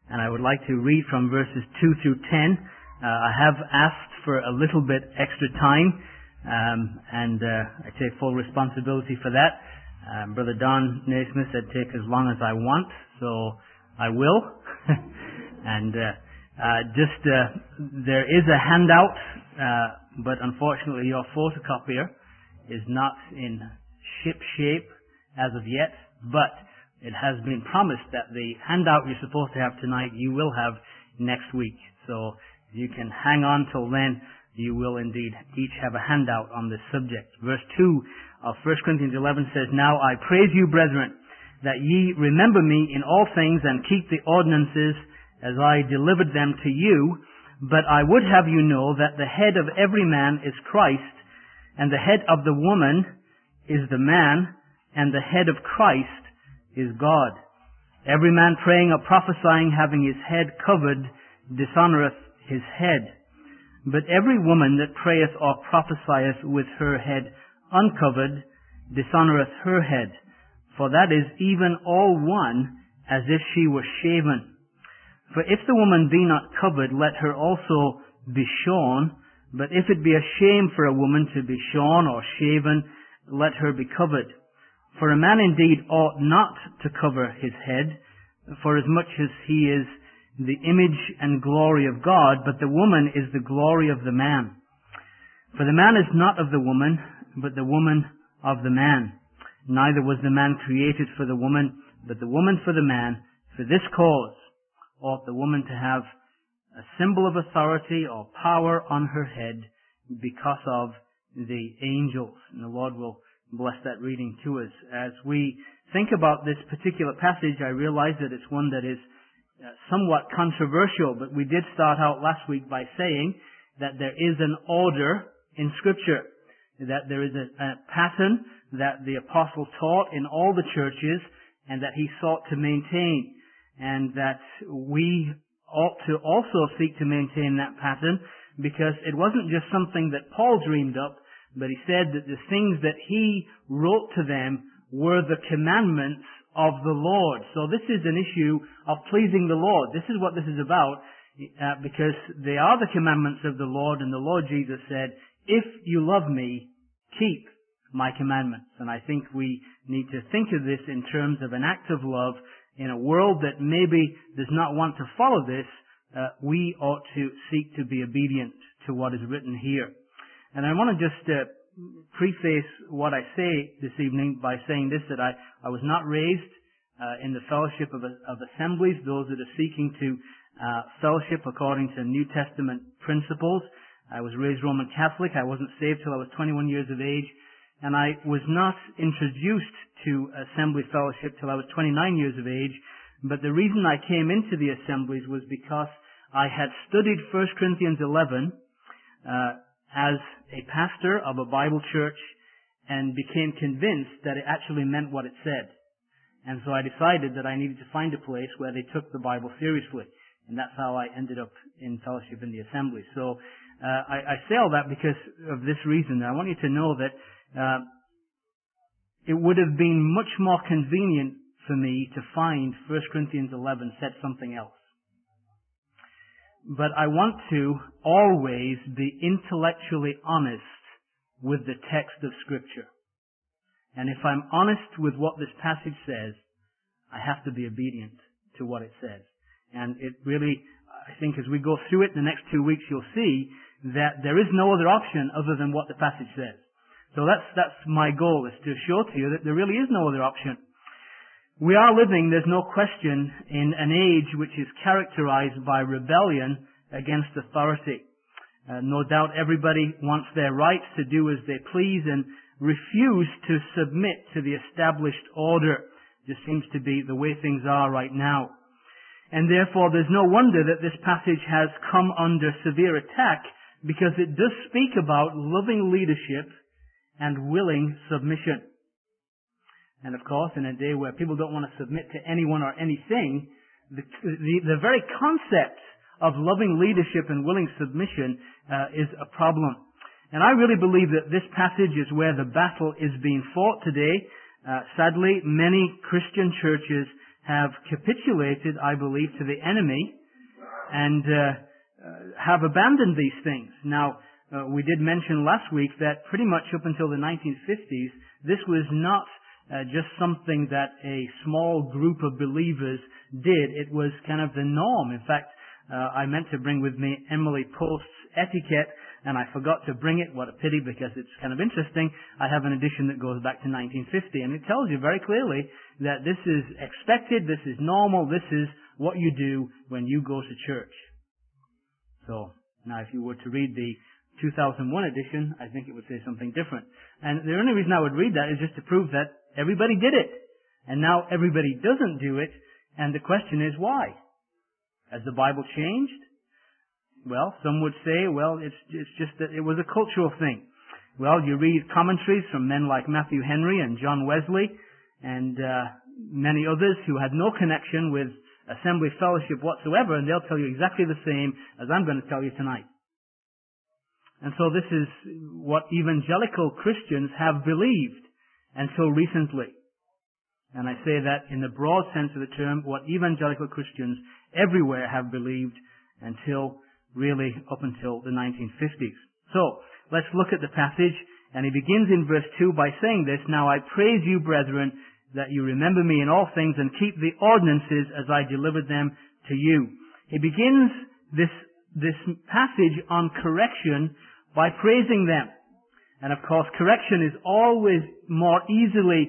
and I would like to read from verses 2 through 10. I have asked for a little bit extra time, and I take full responsibility for that. Brother Don Naismith said take as long as I want, so I will. And there is a handout, but unfortunately your photocopier is not in ship shape as of yet, but it has been promised that the handout you're supposed to have tonight you will have next week. So if you can hang on till then, you will indeed each have a handout on this subject. Verse 2 of 1 Corinthians 11 says, "Now I praise you, brethren, that ye remember me in all things and keep the ordinances as I delivered them to you. But I would have you know that the head of every man is Christ, and the head of the woman is the man, and the head of Christ is God. Every man praying or prophesying, having his head covered, dishonoureth his head. But every woman that prayeth or prophesieth with her head uncovered, dishonoureth her head. For that is even all one, as if she were shaven. For if the woman be not covered, let her also be shorn. But if it be a shame for a woman to be shorn or shaven, let her be covered. For a man indeed ought not to cover his head, forasmuch as he is the image and glory of God, but the woman is the glory of the man. For the man is not of the woman, but the woman of the man. Neither was the man created for the woman, but the woman for the man. For this cause ought the woman to have a symbol of authority or power on her head because of the angels." And the Lord will bless that reading to us. As we think about this particular passage, I realize that it's one that is somewhat controversial, but we did start out last week by saying that there is an order in Scripture, that there is a pattern that the apostle taught in all the churches and that he sought to maintain, and that we ought to also seek to maintain that pattern, because it wasn't just something that Paul dreamed up, but he said that the things that he wrote to them were the commandments of the Lord. So this is an issue of pleasing the Lord. This is what this is about, because they are the commandments of the Lord, and the Lord Jesus said, "If you love me, keep my commandments." And I think we need to think of this in terms of an act of love. In a world that maybe does not want to follow this, we ought to seek to be obedient to what is written here. And I want to just preface what I say this evening by saying this, that I was not raised in the fellowship of assemblies, those that are seeking to fellowship according to New Testament principles. I was raised Roman Catholic. I wasn't saved till I was 21 years of age. And I was not introduced to assembly fellowship till I was 29 years of age. But the reason I came into the assemblies was because I had studied 1 Corinthians 11 as a pastor of a Bible church and became convinced that it actually meant what it said. And so I decided that I needed to find a place where they took the Bible seriously. And that's how I ended up in fellowship in the assembly. So I say all that because of this reason. I want you to know that it would have been much more convenient for me to find 1 Corinthians 11 said something else. But I want to always be intellectually honest with the text of Scripture. And if I'm honest with what this passage says, I have to be obedient to what it says. And it really, I think as we go through it in the next 2 weeks, you'll see that there is no other option other than what the passage says. So that's my goal, is to show to you that there really is no other option. We are living, there's no question, in an age which is characterized by rebellion against authority. No doubt everybody wants their rights to do as they please and refuse to submit to the established order. Just seems to be the way things are right now. And therefore there's no wonder that this passage has come under severe attack, because it does speak about loving leadership and willing submission. And of course, in a day where people don't want to submit to anyone or anything, the very concept of loving leadership and willing submission is a problem. And I really believe that this passage is where the battle is being fought today. Sadly, many Christian churches have capitulated, I believe, to the enemy and have abandoned these things. Now, we did mention last week that pretty much up until the 1950s, this was not just something that a small group of believers did. It was kind of the norm. In fact, I meant to bring with me Emily Post's Etiquette, and I forgot to bring it. What a pity, because it's kind of interesting. I have an edition that goes back to 1950, and it tells you very clearly that this is expected, this is normal, this is what you do when you go to church. So, now if you were to read the 2001 edition, I think it would say something different. And the only reason I would read that is just to prove that everybody did it. And now everybody doesn't do it, and the question is why? Has the Bible changed? Well, some would say, well, it's just that it was a cultural thing. Well, you read commentaries from men like Matthew Henry and John Wesley and many others who had no connection with assembly fellowship whatsoever, and they'll tell you exactly the same as I'm going to tell you tonight. And so this is what evangelical Christians have believed until recently. And I say that in the broad sense of the term, what evangelical Christians everywhere have believed until really up until the 1950s. So, let's look at the passage, and he begins in verse 2 by saying this, "Now I praise you, brethren, that you remember me in all things and keep the ordinances as I delivered them to you." He begins this passage on correction by praising them. And of course, correction is always more easily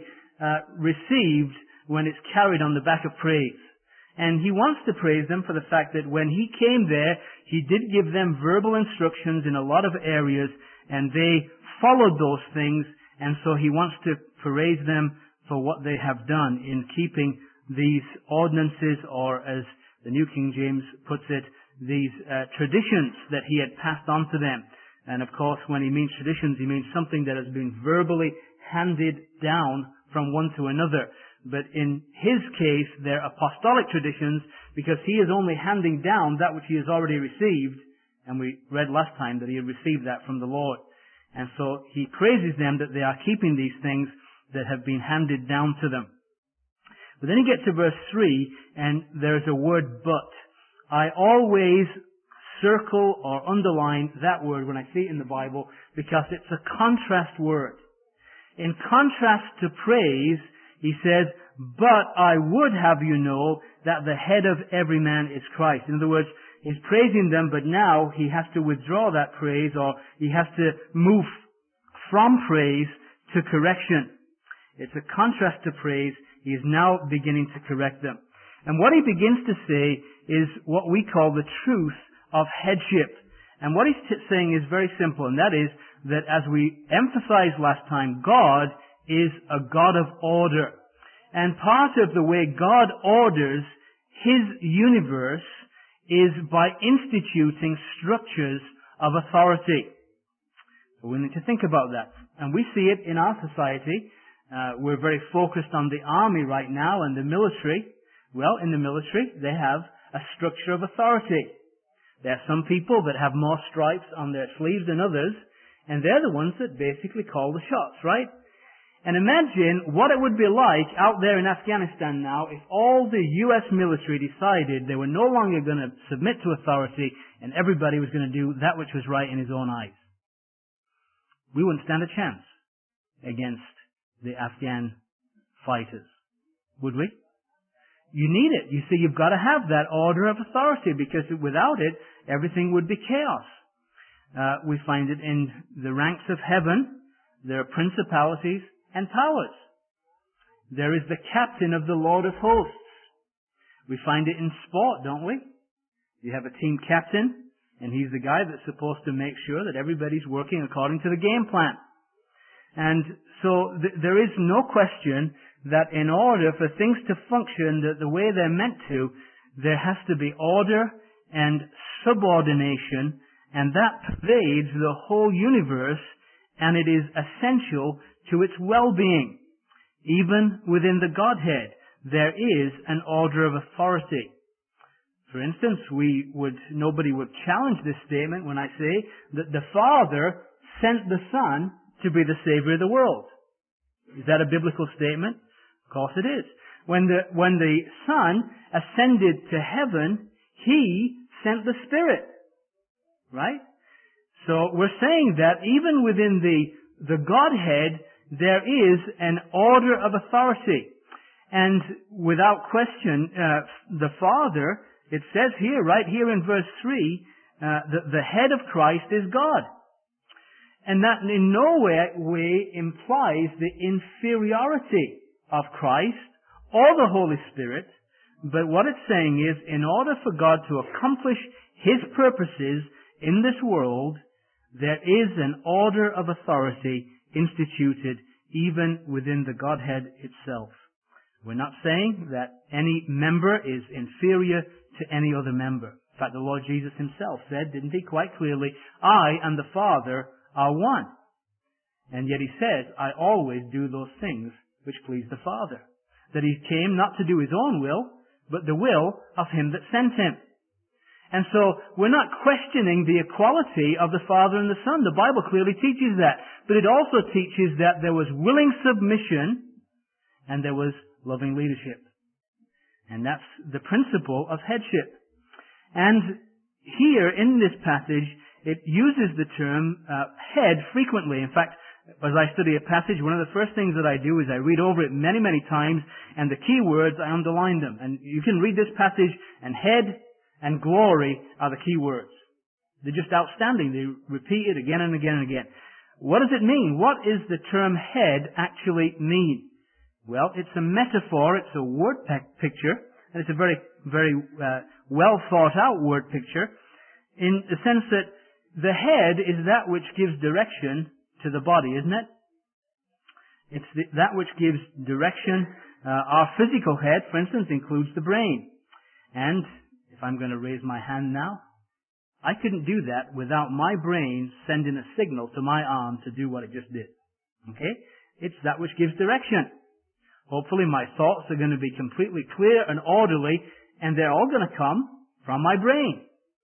received when it's carried on the back of praise. And he wants to praise them for the fact that when he came there, he did give them verbal instructions in a lot of areas, and they followed those things, and so he wants to praise them for what they have done in keeping these ordinances, or as the New King James puts it, these traditions that he had passed on to them. And of course, when he means traditions, he means something that has been verbally handed down from one to another. But in his case, they're apostolic traditions, because he is only handing down that which he has already received. And we read last time that he had received that from the Lord. And so he praises them that they are keeping these things that have been handed down to them. But then he gets to verse 3, and there's a word "but." I always circle or underline that word when I see it in the Bible, because it's a contrast word. In contrast to praise, he says, "But I would have you know that the head of every man is Christ." In other words, he's praising them, but now he has to withdraw that praise, or he has to move from praise to correction. It's a contrast to praise. He is now beginning to correct them. And what he begins to say is what we call the truth of headship. And what he's saying is very simple, and that is that, as we emphasized last time, God is a God of order. And part of the way God orders His universe is by instituting structures of authority. So we need to think about that. And we see it in our society. We're very focused on the army right now and the military. Well, in the military, they have a structure of authority. There are some people that have more stripes on their sleeves than others, and they're the ones that basically call the shots, right? And imagine what it would be like out there in Afghanistan now if all the U.S. military decided they were no longer going to submit to authority and everybody was going to do that which was right in his own eyes. We wouldn't stand a chance against the Afghan fighters, would we? You need it. You see, you've got to have that order of authority, because without it, everything would be chaos. We find it in the ranks of heaven. There are principalities and powers. There is the captain of the Lord of hosts. We find it in sport, don't we? You have a team captain, and he's the guy that's supposed to make sure that everybody's working according to the game plan. And so there is no question that in order for things to function the way they're meant to, there has to be order and subordination, and that pervades the whole universe, and it is essential to its well-being. Even within the Godhead, there is an order of authority. For instance, nobody would challenge this statement when I say that the Father sent the Son to be the Savior of the world. Is that a biblical statement? Of course it is. When the Son ascended to heaven, He sent the Spirit. Right? So we're saying that even within the Godhead, there is an order of authority. And without question, the Father, it says here, right here in verse 3, that the head of Christ is God. And that in no way implies the inferiority of Christ or the Holy Spirit. But what it's saying is, in order for God to accomplish His purposes in this world, there is an order of authority instituted even within the Godhead itself. We're not saying that any member is inferior to any other member. In fact, the Lord Jesus Himself said, didn't He, quite clearly, I and the Father are one. And yet He says, I always do those things which please the Father. That He came not to do His own will, but the will of Him that sent Him. And so, we're not questioning the equality of the Father and the Son. The Bible clearly teaches that. But it also teaches that there was willing submission and there was loving leadership. And that's the principle of headship. And here in this passage, it uses the term head frequently. In fact, as I study a passage, one of the first things that I do is I read over it many, many times, and the key words, I underline them. And you can read this passage, and head and glory are the key words. They're just outstanding. They repeat it again and again and again. What does it mean? What does the term head actually mean? Well, it's a metaphor, it's a word picture, and it's a very, very well thought out word picture, in the sense that the head is that which gives direction to the body, isn't it? It's that which gives direction. Our physical head, for instance, includes the brain. And if I'm going to raise my hand now, I couldn't do that without my brain sending a signal to my arm to do what it just did. Okay? It's that which gives direction. Hopefully my thoughts are going to be completely clear and orderly, and they're all going to come from my brain.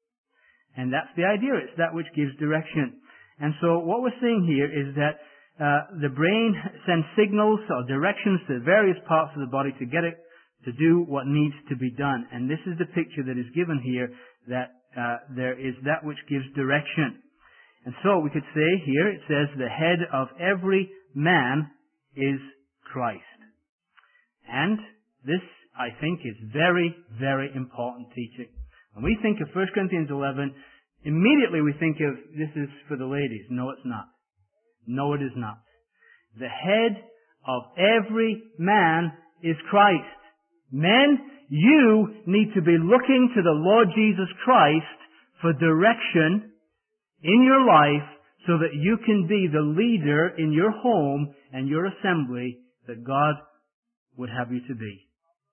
And that's the idea. It's that which gives direction. And so what we're seeing here is that the brain sends signals or directions to various parts of the body to get it to do what needs to be done. And this is the picture that is given here, that there is that which gives direction. And so we could say here, it says, the head of every man is Christ. And this, I think, is very, very important teaching. When we think of 1 Corinthians 11, immediately we think of, this is for the ladies. No, it's not. No, it is not. The head of every man is Christ. Men, you need to be looking to the Lord Jesus Christ for direction in your life so that you can be the leader in your home and your assembly that God would have you to be.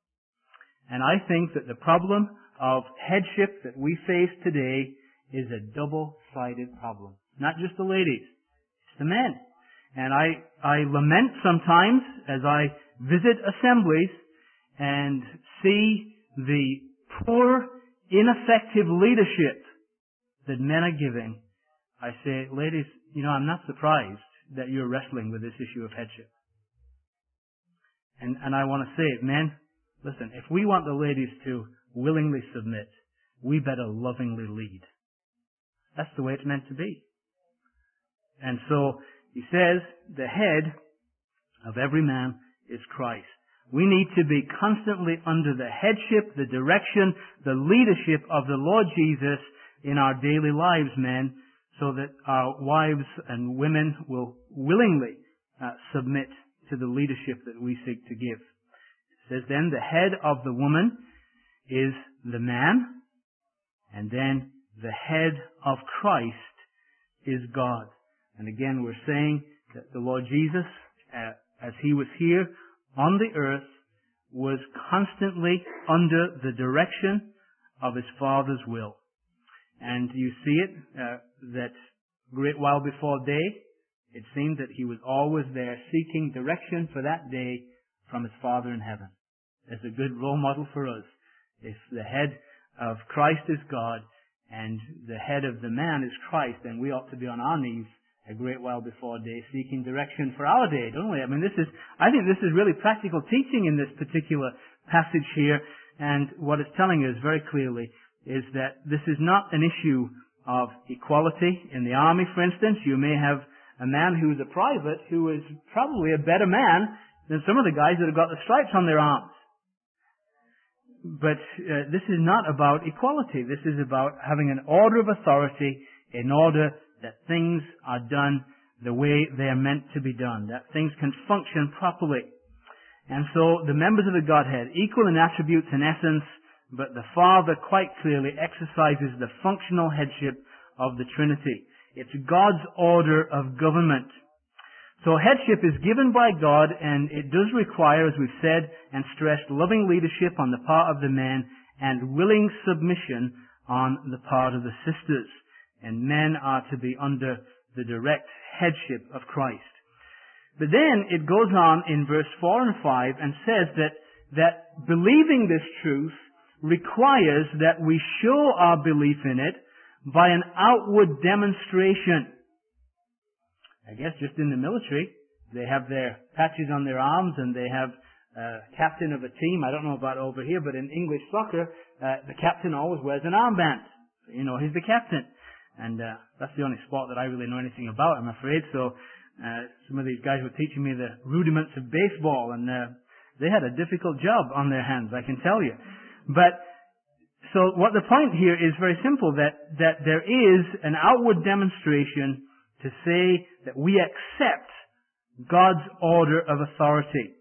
And I think that the problem of headship that we face today is a double-sided problem. Not just the ladies, it's the men. And I lament sometimes as I visit assemblies and see the poor, ineffective leadership that men are giving. I say, ladies, I'm not surprised that you're wrestling with this issue of headship. And I want to say, men, listen, if we want the ladies to willingly submit, we better lovingly lead. That's the way it's meant to be. And so, he says, the head of every man is Christ. We need to be constantly under the headship, the direction, the leadership of the Lord Jesus in our daily lives, men, so that our wives and women will willingly submit to the leadership that we seek to give. It says then, the head of the woman is the man, and then the head of Christ is God. And again, we're saying that the Lord Jesus, as He was here on the earth, was constantly under the direction of His Father's will. And you see it, that great while before day, it seemed that He was always there seeking direction for that day from His Father in heaven. As a good role model for us. If the head of Christ is God and the head of the man is Christ, then we ought to be on our knees a great while before day, seeking direction for our day, don't we? I mean, I think this is really practical teaching in this particular passage here, and what it's telling us very clearly is that this is not an issue of equality. In the army, for instance, you may have a man who's a private who is probably a better man than some of the guys that have got the stripes on their arms. But this is not about equality. This is about having an order of authority in order that things are done the way they are meant to be done, that things can function properly. And so the members of the Godhead, equal in attributes and essence, but the Father quite clearly exercises the functional headship of the Trinity. It's God's order of government. So headship is given by God, and it does require, as we've said and stressed, loving leadership on the part of the men and willing submission on the part of the sisters. And men are to be under the direct headship of Christ. But then it goes on in verse 4 and 5 and says that believing this truth requires that we show our belief in it by an outward demonstration. I guess just in the military, they have their patches on their arms and they have a captain of a team. I don't know about over here, but in English soccer, the captain always wears an armband. You know, he's the captain. And that's the only sport that I really know anything about, I'm afraid. So some of these guys were teaching me the rudiments of baseball, and they had a difficult job on their hands, I can tell you. But so what the point here is very simple, that there is an outward demonstration to say that we accept God's order of authority.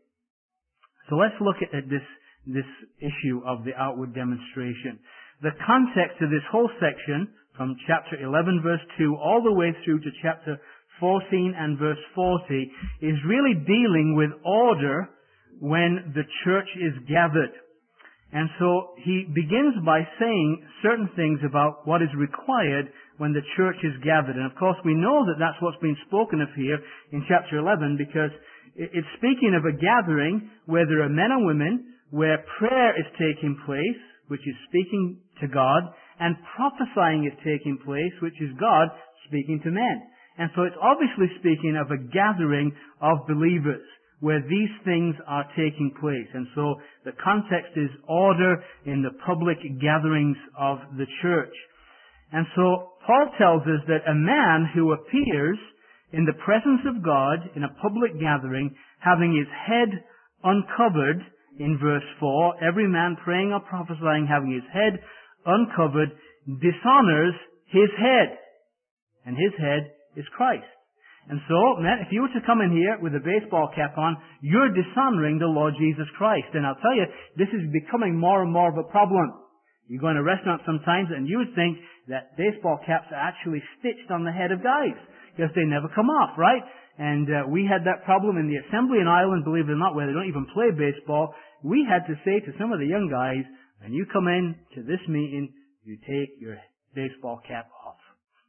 So let's look at this issue of the outward demonstration. The context of this whole section, from chapter 11 verse 2 all the way through to chapter 14 and verse 40, is really dealing with order when the church is gathered. And so he begins by saying certain things about what is required when the church is gathered. And of course we know that that's what's been spoken of here in chapter 11, because it's speaking of a gathering where there are men and women, where prayer is taking place, which is speaking to God, and prophesying is taking place, which is God speaking to men. And so it's obviously speaking of a gathering of believers where these things are taking place. And so the context is order in the public gatherings of the church. And so Paul tells us that a man who appears in the presence of God in a public gathering, having his head uncovered, in verse 4, every man praying or prophesying having his head uncovered, dishonors his head. And his head is Christ. And so, man, if you were to come in here with a baseball cap on, you're dishonoring the Lord Jesus Christ. And I'll tell you, this is becoming more and more of a problem. You go in a restaurant sometimes and you would think that baseball caps are actually stitched on the head of guys, because they never come off, right? And we had that problem in the assembly in Ireland, believe it or not, where they don't even play baseball. We had to say to some of the young guys, when you come in to this meeting, you take your baseball cap off.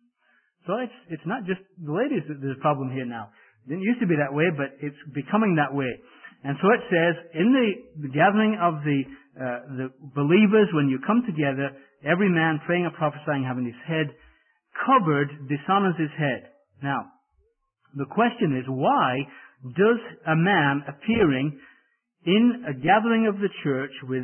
So it's not just the ladies that there's a problem here now. It didn't used to be that way, but it's becoming that way. And so it says, in the gathering of the believers, when you come together, every man praying or prophesying having his head covered dishonors his head. Now, the question is, why does a man appearing in a gathering of the church with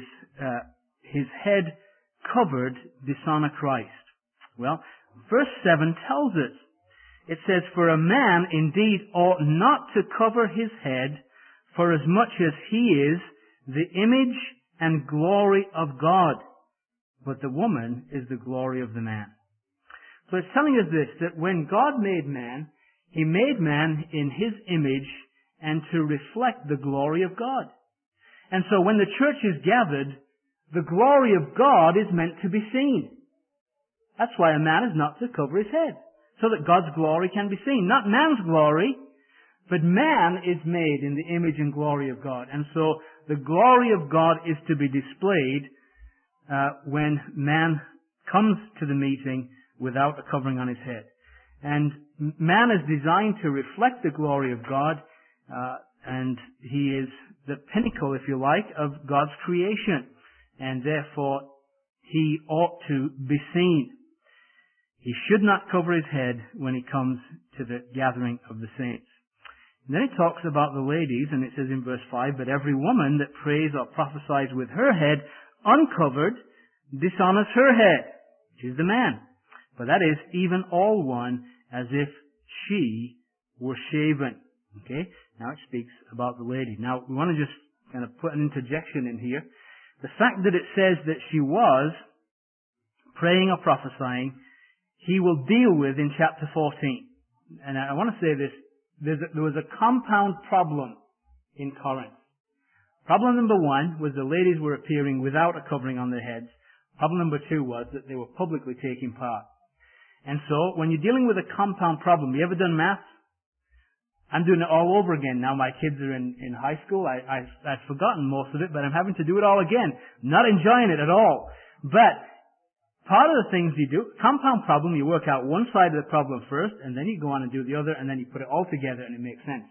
his head covered dishonor Christ? Well, verse 7 tells us. It says, "For a man indeed ought not to cover his head, for as much as he is the image and glory of God, but the woman is the glory of the man." So it's telling us this, that when God made man, He made man in His image and to reflect the glory of God. And so when the church is gathered, the glory of God is meant to be seen. That's why a man is not to cover his head, so that God's glory can be seen. Not man's glory, but man is made in the image and glory of God. And so the glory of God is to be displayed when man comes to the meeting without a covering on his head. And man is designed to reflect the glory of God, and he is the pinnacle, if you like, of God's creation. And therefore, he ought to be seen. He should not cover his head when he comes to the gathering of the saints. And then he talks about the ladies, and it says in verse 5, but every woman that prays or prophesies with her head uncovered dishonors her head, which is the man. For that is even all one as if she were shaven. Okay? Now it speaks about the lady. Now we want to just kind of put an interjection in here. The fact that it says that she was praying or prophesying, he will deal with in chapter 14. And I want to say this, there was a compound problem in Corinth. Problem number one was the ladies were appearing without a covering on their heads. Problem number two was that they were publicly taking part. And so, when you're dealing with a compound problem, you ever done math? I'm doing it all over again. Now my kids are in high school. I've forgotten most of it, but I'm having to do it all again. Not enjoying it at all. But part of the things you do, compound problem, you work out one side of the problem first, and then you go on and do the other, and then you put it all together, and it makes sense.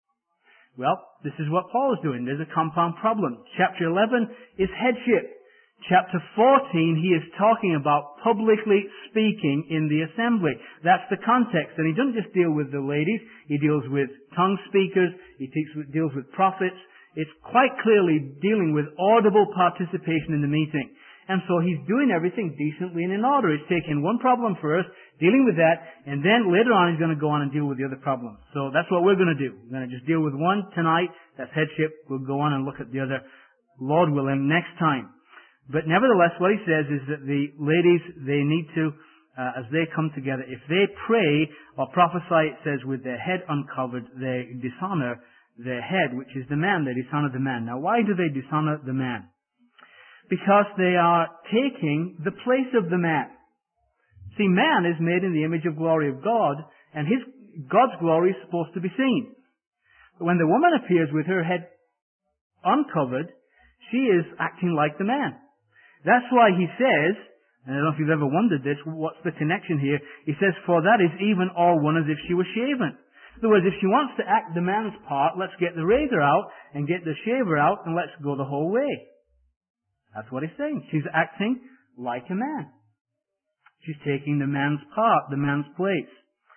Well, this is what Paul is doing. There's a compound problem. Chapter 11 is headship. Chapter 14, he is talking about publicly speaking in the assembly. That's the context. And he doesn't just deal with the ladies. He deals with tongue speakers. He deals with prophets. It's quite clearly dealing with audible participation in the meeting. And so he's doing everything decently and in order. He's taking one problem first, dealing with that, and then later on he's going to go on and deal with the other problems. So that's what we're going to do. We're going to just deal with one tonight. That's headship. We'll go on and look at the other, Lord willing, next time. But nevertheless, what he says is that the ladies, they need to, as they come together, if they pray or prophesy, it says, with their head uncovered, they dishonor their head, which is the man. They dishonor the man. Now, why do they dishonor the man? Because they are taking the place of the man. See, man is made in the image of glory of God, and God's glory is supposed to be seen. But when the woman appears with her head uncovered, she is acting like the man. That's why he says, and I don't know if you've ever wondered this, what's the connection here? He says, for that is even all one as if she were shaven. In other words, if she wants to act the man's part, let's get the razor out and get the shaver out and let's go the whole way. That's what he's saying. She's acting like a man. She's taking the man's part, the man's place.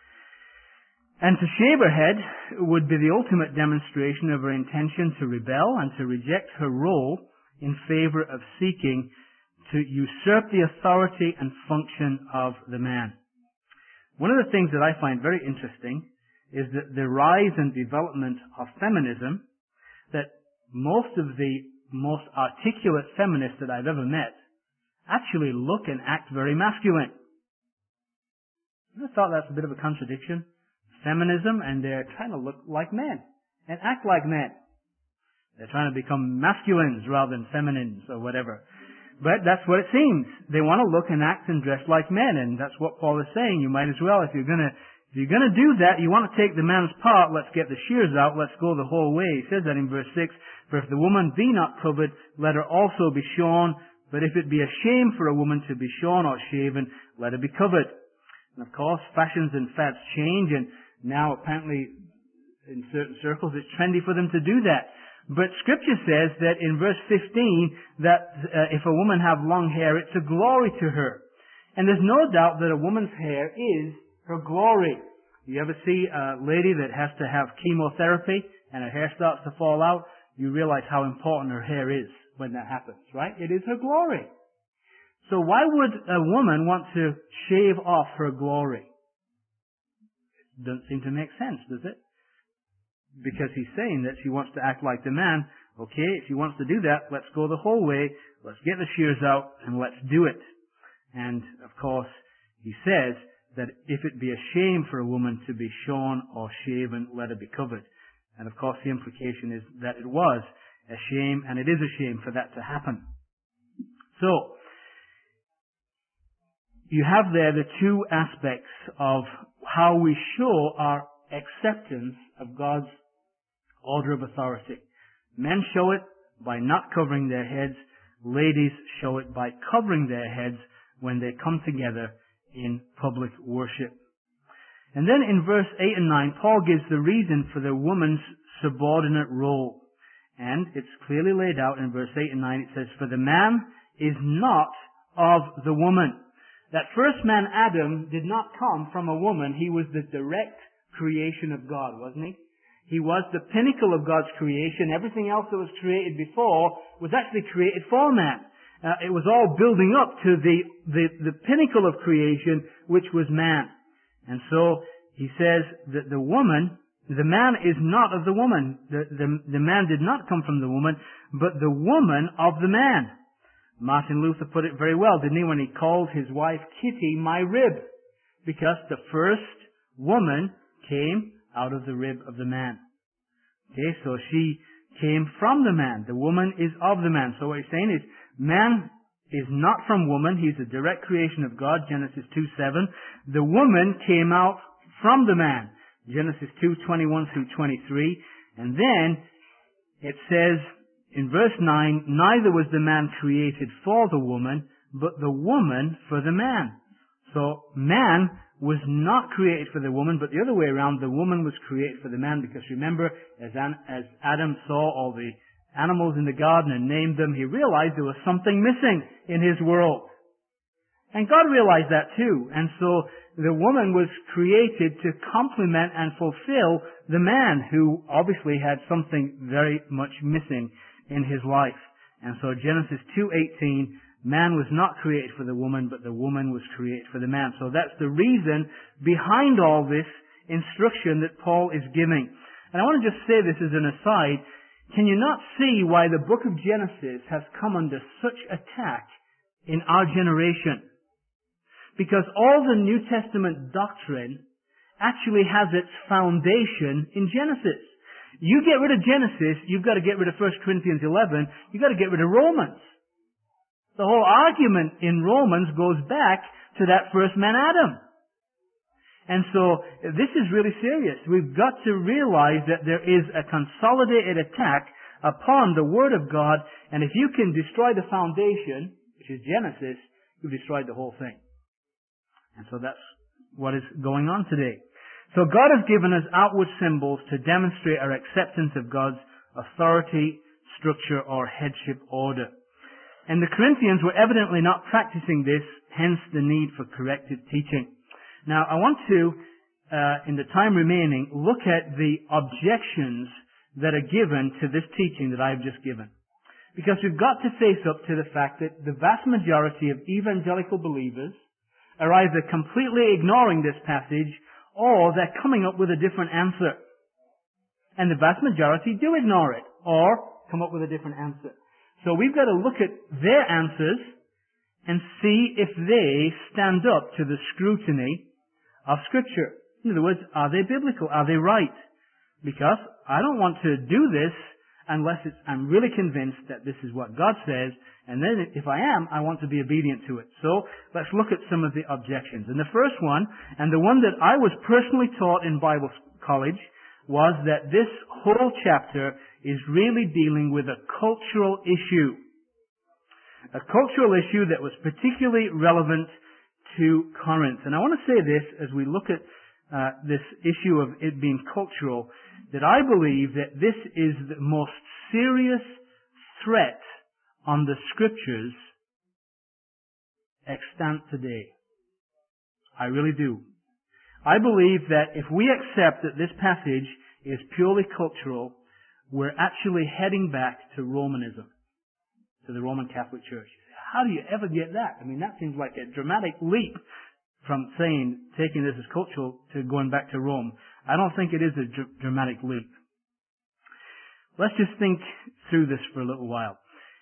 And to shave her head would be the ultimate demonstration of her intention to rebel and to reject her role in favor of seeking to usurp the authority and function of the man. One of the things that I find very interesting is that the rise and development of feminism, that most of the most articulate feminists that I've ever met actually look and act very masculine. I thought that's a bit of a contradiction. Feminism, and they're trying to look like men and act like men. They're trying to become masculines rather than feminines or whatever. But that's what it seems. They want to look and act and dress like men, and that's what Paul is saying. You might as well, if you're going to do that, you want to take the man's part, let's get the shears out, let's go the whole way. He says that in verse 6, for if the woman be not covered, let her also be shorn, but if it be a shame for a woman to be shorn or shaven, let her be covered. And of course, fashions and fads change, and now apparently in certain circles it's trendy for them to do that. But Scripture says that in verse 15 that if a woman have long hair, it's a glory to her. And there's no doubt that a woman's hair is her glory. You ever see a lady that has to have chemotherapy and her hair starts to fall out? You realize how important her hair is when that happens, right? It is her glory. So why would a woman want to shave off her glory? It doesn't seem to make sense, does it? Because he's saying that she wants to act like the man. Okay, if she wants to do that, let's go the whole way. Let's get the shears out and let's do it. And, of course, he says that if it be a shame for a woman to be shorn or shaven, let her be covered. And, of course, the implication is that it was a shame, and it is a shame for that to happen. So, you have there the two aspects of how we show our acceptance of God's order of authority. Men show it by not covering their heads. Ladies show it by covering their heads when they come together in public worship. And then in verse 8 and 9, Paul gives the reason for the woman's subordinate role. And it's clearly laid out in verse 8 and 9. It says, for the man is not of the woman. That first man, Adam, did not come from a woman. He was the direct creation of God, wasn't he? He was the pinnacle of God's creation. Everything else that was created before was actually created for man. It was all building up to the pinnacle of creation, which was man. And so he says that the man is not of the woman. The man did not come from the woman, but the woman of the man. Martin Luther put it very well, didn't he, when he called his wife Kitty my rib, because the first woman came out of the rib of the man. Okay, so she came from the man. The woman is of the man. So what he's saying is, man is not from woman. He's a direct creation of God, Genesis 2:7. The woman came out from the man, Genesis 2:21 through 23. And then it says in verse 9, neither was the man created for the woman, but the woman for the man. So man was not created for the woman, but the other way around, the woman was created for the man, because remember, as Adam saw all the animals in the garden and named them, he realized there was something missing in his world. And God realized that too. And so the woman was created to complement and fulfill the man, who obviously had something very much missing in his life. And so Genesis 2:18, man was not created for the woman, but the woman was created for the man. So that's the reason behind all this instruction that Paul is giving. And I want to just say this as an aside. Can you not see why the book of Genesis has come under such attack in our generation? Because all the New Testament doctrine actually has its foundation in Genesis. You get rid of Genesis, you've got to get rid of 1 Corinthians 11, you've got to get rid of Romans. The whole argument in Romans goes back to that first man, Adam. And so this is really serious. We've got to realize that there is a consolidated attack upon the Word of God, and if you can destroy the foundation, which is Genesis, you've destroyed the whole thing. And so that's what is going on today. So God has given us outward symbols to demonstrate our acceptance of God's authority, structure, or headship order. And the Corinthians were evidently not practicing this, hence the need for corrective teaching. Now, I want to, in the time remaining, look at the objections that are given to this teaching that I've just given. Because we've got to face up to the fact that the vast majority of evangelical believers are either completely ignoring this passage or they're coming up with a different answer. And the vast majority do ignore it or come up with a different answer. So we've got to look at their answers and see if they stand up to the scrutiny of Scripture. In other words, are they biblical? Are they right? Because I don't want to do this unless I'm really convinced that this is what God says, and then if I am, I want to be obedient to it. So let's look at some of the objections. And the first one, and the one that I was personally taught in Bible college, was that this whole chapter is really dealing with a cultural issue. A cultural issue that was particularly relevant to Corinth. And I want to say this as we look at this issue of it being cultural, that I believe that this is the most serious threat on the Scriptures extant today. I really do. I believe that if we accept that this passage is purely cultural, we're actually heading back to Romanism, to the Roman Catholic Church. How do you ever get that? I mean, that seems like a dramatic leap from saying, taking this as cultural to going back to Rome. I don't think it is a dramatic leap. Let's just think through this for a little while.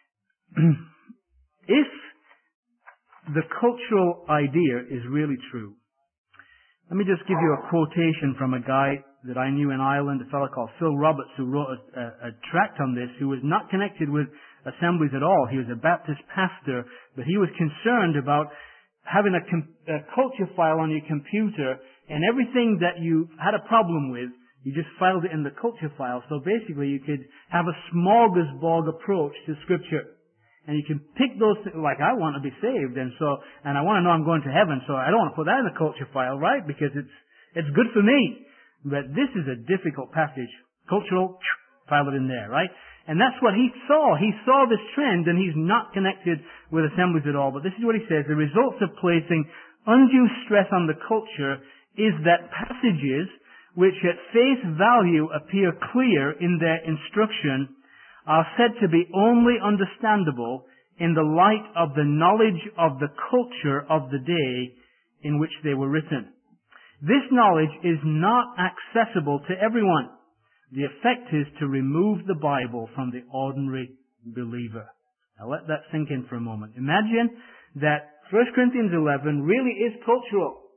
If the cultural idea is really true, let me just give you a quotation from a guy that I knew in Ireland, a fellow called Phil Roberts, who wrote a tract on this, who was not connected with assemblies at all. He was a Baptist pastor, but he was concerned about having a culture file on your computer, and everything that you had a problem with, you just filed it in the culture file. So basically you could have a smorgasbord approach to Scripture. And you can pick those things, like I want to be saved, and I want to know I'm going to heaven, so I don't want to put that in the culture file, right? Because it's good for me. But this is a difficult passage. Cultural, file it in there, right? And that's what he saw. He saw this trend, and he's not connected with assemblies at all. But this is what he says. The results of placing undue stress on the culture is that passages which at face value appear clear in their instruction are said to be only understandable in the light of the knowledge of the culture of the day in which they were written. This knowledge is not accessible to everyone. The effect is to remove the Bible from the ordinary believer. Now let that sink in for a moment. Imagine that 1 Corinthians 11 really is cultural.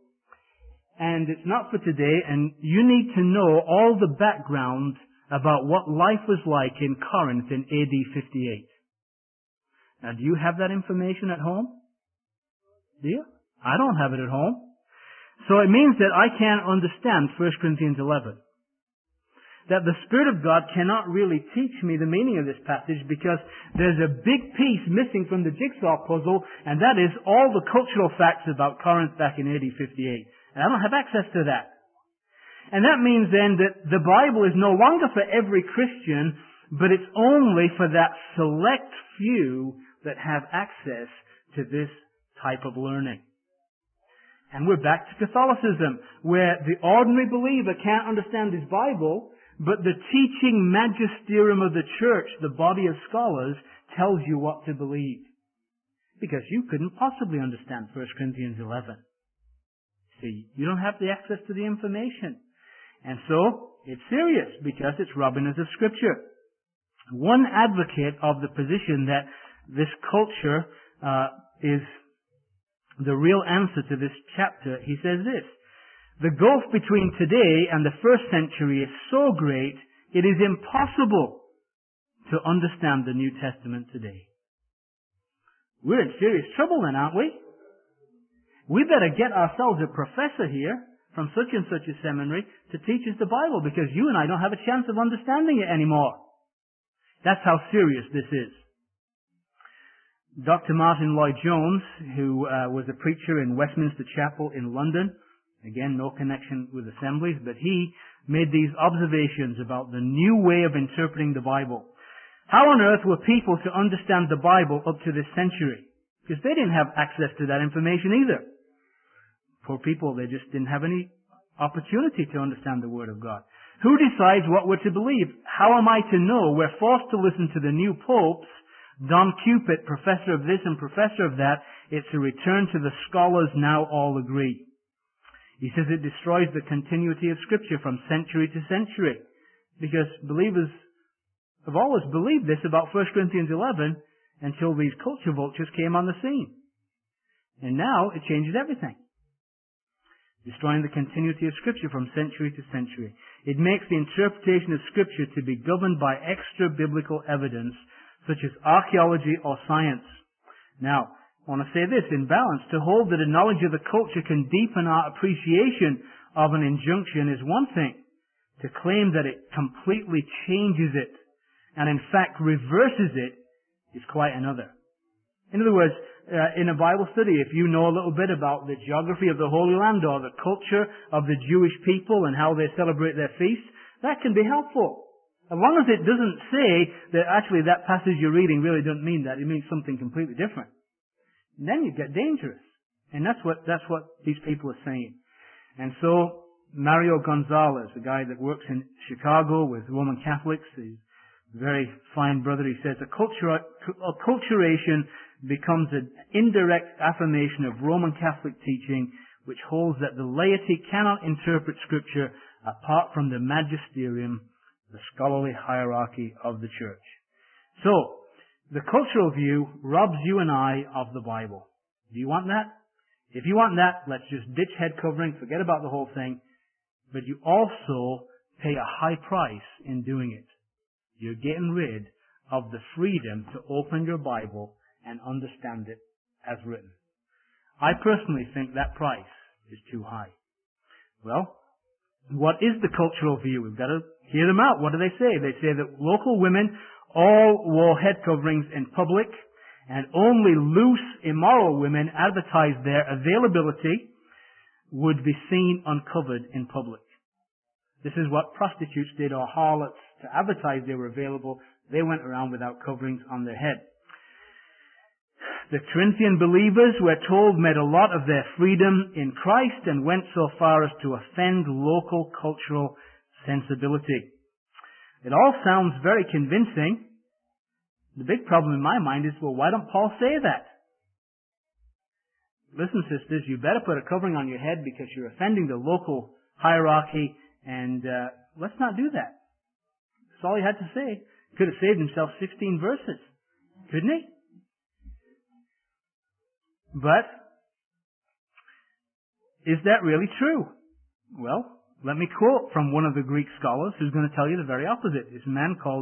And it's not for today, and you need to know all the background about what life was like in Corinth in AD 58. Now, do you have that information at home? Do you? I don't have it at home. So it means that I can't understand 1 Corinthians 11. That the Spirit of God cannot really teach me the meaning of this passage because there's a big piece missing from the jigsaw puzzle, and that is all the cultural facts about Corinth back in AD 58. And I don't have access to that. And that means then that the Bible is no longer for every Christian, but it's only for that select few that have access to this type of learning. And we're back to Catholicism, where the ordinary believer can't understand his Bible, but the teaching magisterium of the church, the body of scholars, tells you what to believe. Because you couldn't possibly understand 1 Corinthians 11. See, you don't have the access to the information. And so, it's serious because it's robbing us of Scripture. One advocate of the position that this culture is the real answer to this chapter, he says this: the gulf between today and the first century is so great, it is impossible to understand the New Testament today. We're in serious trouble then, aren't we? We better get ourselves a professor here from such and such a seminary to teach us the Bible, because you and I don't have a chance of understanding it anymore. That's how serious this is. Dr. Martin Lloyd-Jones, who was a preacher in Westminster Chapel in London, again, no connection with assemblies, but he made these observations about the new way of interpreting the Bible. How on earth were people to understand the Bible up to this century? Because they didn't have access to that information either. Poor people, they just didn't have any opportunity to understand the Word of God. Who decides what we're to believe? How am I to know? We're forced to listen to the new popes, Don Cupid, professor of this and professor of that. It's a return to the scholars now all agree. He says it destroys the continuity of Scripture from century to century, because believers have always believed this about 1 Corinthians 11 until these culture vultures came on the scene. And now it changes everything. Destroying the continuity of Scripture from century to century. It makes the interpretation of Scripture to be governed by extra-biblical evidence, such as archaeology or science. Now, I want to say this in balance. To hold that a knowledge of the culture can deepen our appreciation of an injunction is one thing. To claim that it completely changes it, and in fact reverses it, is quite another. In other words, in a Bible study, if you know a little bit about the geography of the Holy Land or the culture of the Jewish people and how they celebrate their feasts, that can be helpful. As long as it doesn't say that actually that passage you're reading really doesn't mean that, it means something completely different. And then you get dangerous. And that's what these people are saying. And so, Mario Gonzalez, a guy that works in Chicago with Roman Catholics, he's a very fine brother, he says, acculturation becomes an indirect affirmation of Roman Catholic teaching, which holds that the laity cannot interpret Scripture apart from the magisterium, the scholarly hierarchy of the church. So, the cultural view robs you and I of the Bible. Do you want that? If you want that, let's just ditch head covering, forget about the whole thing. But you also pay a high price in doing it. You're getting rid of the freedom to open your Bible and understand it as written. I personally think that price is too high. Well, what is the cultural view? We've got to hear them out. What do they say? They say that local women all wore head coverings in public, and only loose, immoral women advertised their availability would be seen uncovered in public. This is what prostitutes did, or harlots. To advertise they were available, They went around without coverings on their head. The Corinthian believers, we're told, made a lot of their freedom in Christ and went so far as to offend local cultural sensibility. It all sounds very convincing. The big problem in my mind is, well, why don't Paul say that? Listen, sisters, you better put a covering on your head because you're offending the local hierarchy, and let's not do that. That's all he had to say. He could have saved himself 16 verses, couldn't he? But is that really true? Well, let me quote from one of the Greek scholars who's going to tell you the very opposite. It's a man called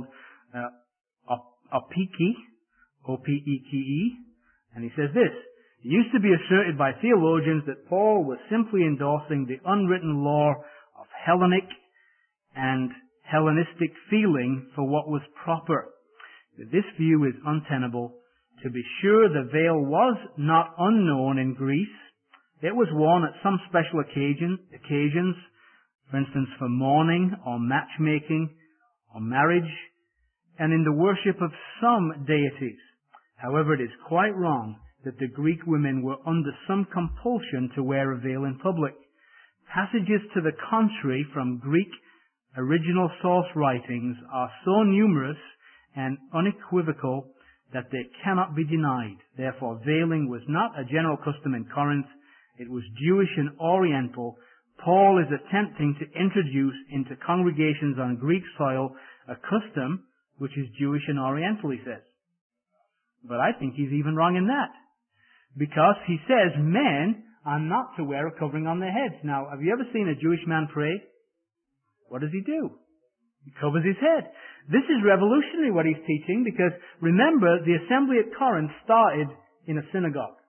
Opeke, O-P-E-K-E, and he says this: it used to be asserted by theologians that Paul was simply endorsing the unwritten law of Hellenic and Hellenistic feeling for what was proper. But this view is untenable. To be sure, the veil was not unknown in Greece. It was worn at some special occasions, for instance, for mourning or matchmaking or marriage, and in the worship of some deities. However, it is quite wrong that the Greek women were under some compulsion to wear a veil in public. Passages to the contrary from Greek original source writings are so numerous and unequivocal that they cannot be denied. Therefore, veiling was not a general custom in Corinth. It was Jewish and Oriental. Paul is attempting to introduce into congregations on Greek soil a custom which is Jewish and Oriental, he says. But I think he's even wrong in that. Because he says men are not to wear a covering on their heads. Now, have you ever seen a Jewish man pray? What does he do? He covers his head. This is revolutionary what he's teaching, because remember, the assembly at Corinth started in a synagogue.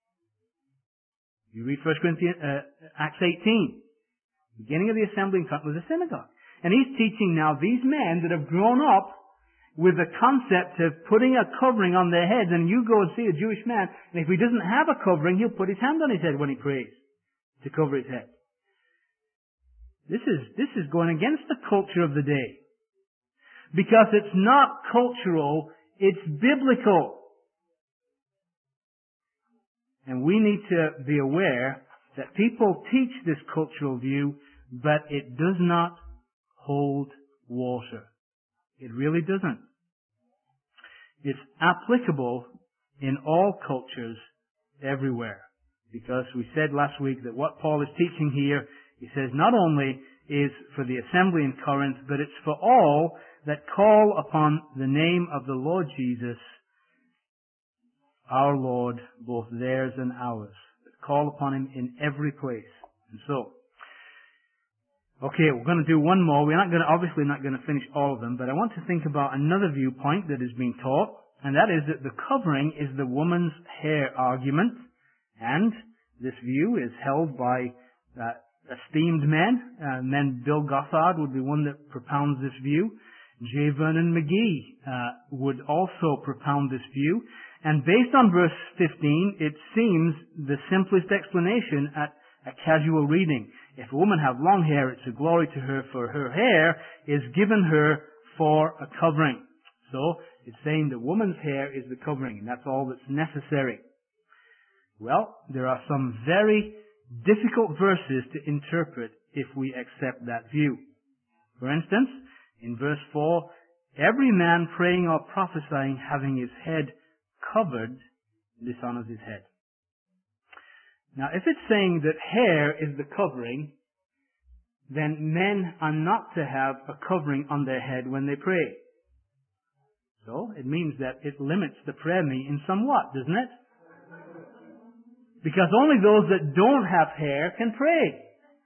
You read 1 Corinthians, Acts 18. Beginning of the assembly in Corinth was a synagogue. And he's teaching now these men that have grown up with the concept of putting a covering on their heads, and you go and see a Jewish man, and if he doesn't have a covering, he'll put his hand on his head when he prays to cover his head. This is going against the culture of the day. Because it's not cultural, it's biblical. And we need to be aware that people teach this cultural view, but it does not hold water. It really doesn't. It's applicable in all cultures everywhere. Because we said last week that what Paul is teaching here, he says not only is for the assembly in Corinth, but it's for all that call upon the name of the Lord Jesus, our Lord, both theirs and ours. That call upon Him in every place. And so, okay, we're going to do one more. We're obviously not going to finish all of them, but I want to think about another viewpoint that is being taught, and that is that the covering is the woman's hair argument, and this view is held by esteemed men. Bill Gothard would be one that propounds this view. J. Vernon McGee would also propound this view, and based on verse 15, it seems the simplest explanation at a casual reading. If a woman have long hair, it's a glory to her, for her hair is given her for a covering. So, it's saying the woman's hair is the covering, and that's all that's necessary. Well, there are some very difficult verses to interpret if we accept that view. For instance, in verse 4, every man praying or prophesying having his head covered dishonors his head. Now, if it's saying that hair is the covering, then men are not to have a covering on their head when they pray. So, it means that it limits the prayer meeting somewhat, doesn't it? Because only those that don't have hair can pray.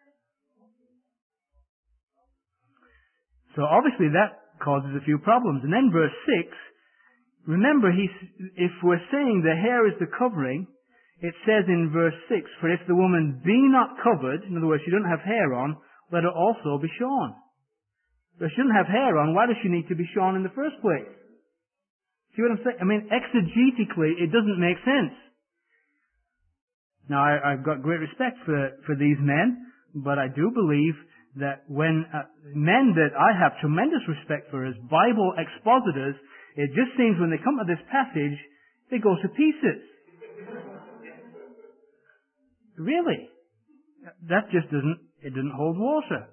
So obviously that causes a few problems. And then verse 6, remember, if we're saying the hair is the covering, it says in verse 6, for if the woman be not covered, in other words, she doesn't have hair on, let her also be shorn. If she doesn't have hair on, why does she need to be shorn in the first place? See what I'm saying? I mean, exegetically, it doesn't make sense. Now, I've got great respect for these men, but I do believe that when men that I have tremendous respect for as Bible expositors, it just seems when they come to this passage, they go to pieces. Really. That just doesn't hold water.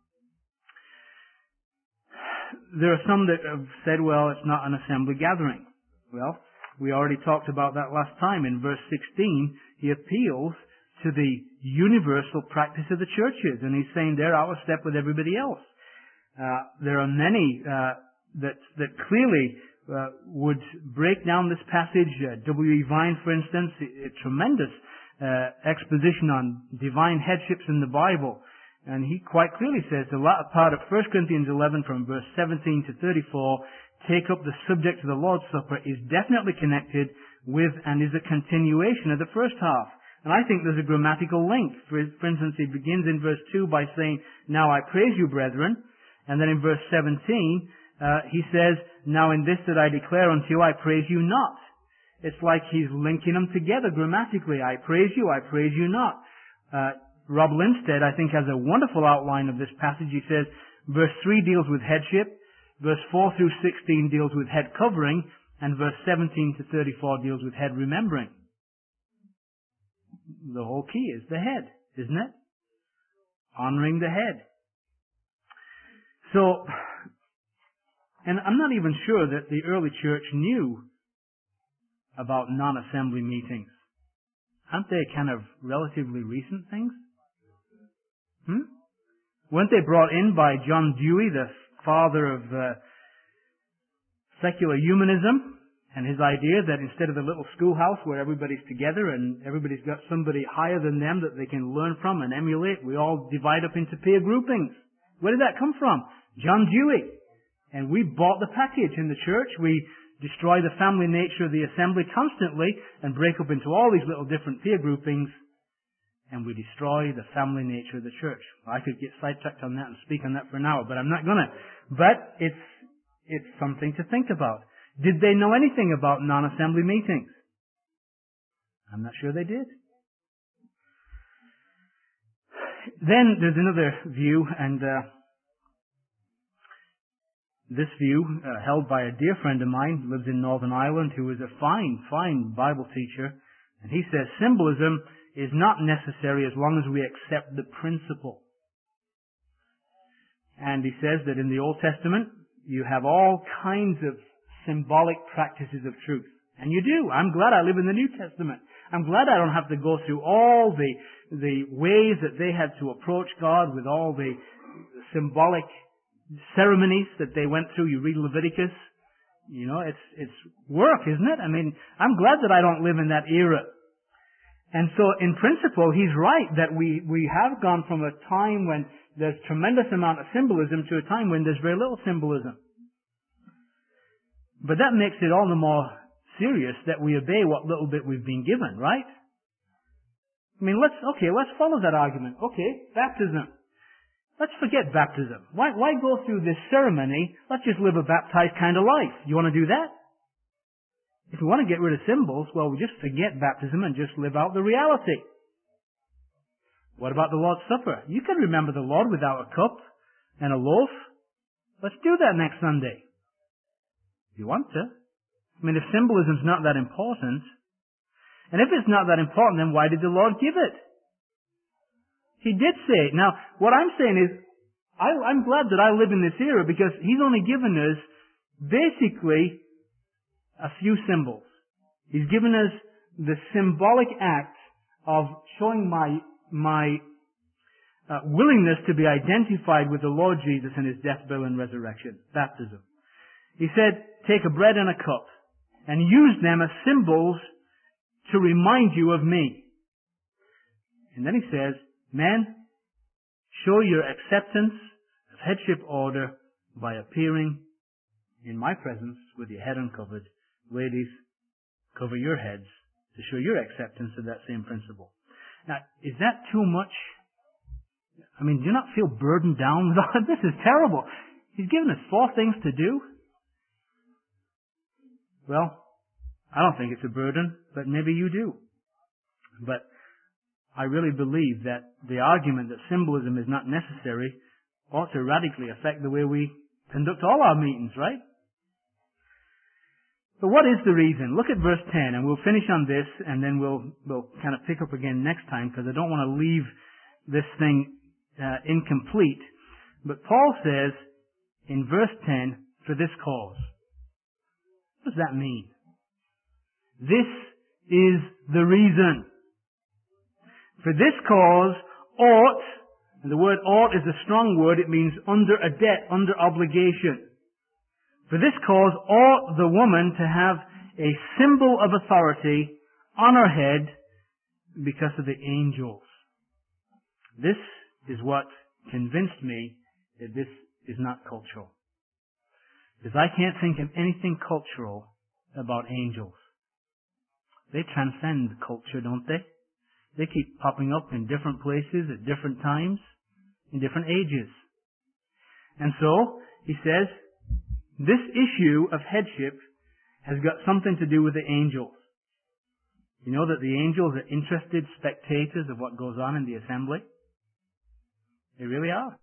There are some that have said, well, it's not an assembly gathering. Well, we already talked about that last time. In verse 16, he appeals to the universal practice of the churches, and he's saying they're out of step with everybody else. There are many that clearly would break down this passage. W.E. Vine, for instance, a tremendous exposition on divine headships in the Bible. And he quite clearly says the latter part of 1 Corinthians 11 from verse 17 to 34, take up the subject of the Lord's Supper, is definitely connected with and is a continuation of the first half. And I think there's a grammatical link. For instance, he begins in verse 2 by saying, now I praise you, brethren. And then in verse 17, he says, now in this that I declare unto you, I praise you not. It's like he's linking them together grammatically. I praise you not. Rob Linstead, I think, has a wonderful outline of this passage. He says, verse 3 deals with headship, verse 4 through 16 deals with head covering, and verse 17 to 34 deals with head remembering. The whole key is the head, isn't it? Honoring the head. So, and I'm not even sure that the early church knew about non-assembly meetings. Aren't they kind of relatively recent things? Weren't they brought in by John Dewey, the father of secular humanism, and his idea that instead of the little schoolhouse where everybody's together and everybody's got somebody higher than them that they can learn from and emulate, we all divide up into peer groupings. Where did that come from? John Dewey. And we bought the package in the church. We destroy the family nature of the assembly constantly and break up into all these little different peer groupings, and we destroy the family nature of the church. I could get sidetracked on that and speak on that for an hour, but I'm not gonna. But it's something to think about. Did they know anything about non-assembly meetings? I'm not sure they did. Then there's another view, and this view, held by a dear friend of mine who lives in Northern Ireland, who is a fine Bible teacher, and he says symbolism is not necessary as long as we accept the principle. And he says that in the Old Testament, you have all kinds of symbolic practices of truth. And you do. I'm glad I live in the New Testament. I'm glad I don't have to go through all the ways that they had to approach God with all the symbolic ceremonies that they went through. You read Leviticus. You know, it's work, isn't it? I mean, I'm glad that I don't live in that era. And so, in principle, he's right that we have gone from a time when there's tremendous amount of symbolism to a time when there's very little symbolism. But that makes it all the more serious that we obey what little bit we've been given, right? I mean, let's follow that argument. Okay, baptism. Let's forget baptism. Why go through this ceremony? Let's just live a baptized kind of life. You want to do that? If we want to get rid of symbols, well, we just forget baptism and just live out the reality. What about the Lord's Supper? You can remember the Lord without a cup and a loaf. Let's do that next Sunday. If you want to. I mean, if symbolism's not that important, and if it's not that important, then why did the Lord give it? He did say it. Now, what I'm saying is, I'm glad that I live in this era because He's only given us basically a few symbols. He's given us the symbolic act of showing my willingness to be identified with the Lord Jesus in His death, burial, and resurrection. Baptism. He said, take a bread and a cup and use them as symbols to remind you of me. And then he says, men, show your acceptance of headship order by appearing in my presence with your head uncovered. Ladies, cover your heads to show your acceptance of that same principle. Now, is that too much? I mean, do you not feel burdened down with all this? Is terrible. He's given us 4 things to do. Well, I don't think it's a burden, but maybe you do. But I really believe that the argument that symbolism is not necessary ought to radically affect the way we conduct all our meetings, right? But what is the reason? Look at verse 10, and we'll finish on this, and then we'll kind of pick up again next time, because I don't want to leave this thing incomplete. But Paul says in verse 10, for this cause. What does that mean? This is the reason. For this cause ought, and the word ought is a strong word, it means under a debt, under obligation. For this cause ought the woman to have a symbol of authority on her head because of the angels. This is what convinced me that this is not cultural. Because I can't think of anything cultural about angels. They transcend culture, don't they? They keep popping up in different places at different times, in different ages. And so, he says, this issue of headship has got something to do with the angels. You know that the angels are interested spectators of what goes on in the assembly? They really are.